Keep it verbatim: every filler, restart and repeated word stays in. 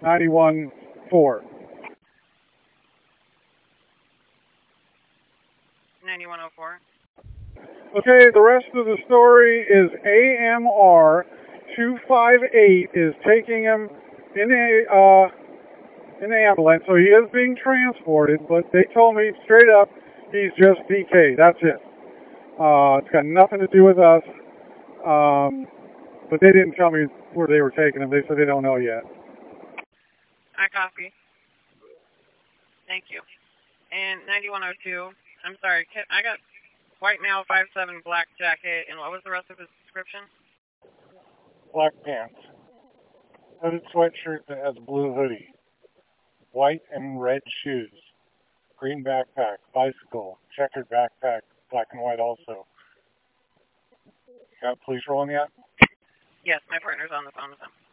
ninety-one four. ninety-one oh four. Okay, the rest of the story is A M R two five eight is taking him in a uh, in an ambulance, so he is being transported, but they told me straight up he's just D K. That's it. Uh, it's got nothing to do with us. Um, but they didn't tell me where they were taking him. They said they don't know yet. I copy. Thank you. And ninety-one oh two, I'm sorry, I got white male, five seven, black jacket, and what was the rest of his description? Black pants. Hooded sweatshirt that has a blue hoodie. White and red shoes. Green backpack. Bicycle. Checkered backpack. Black and white also. Got police rolling yet? Yes, my partner's on the phone with them.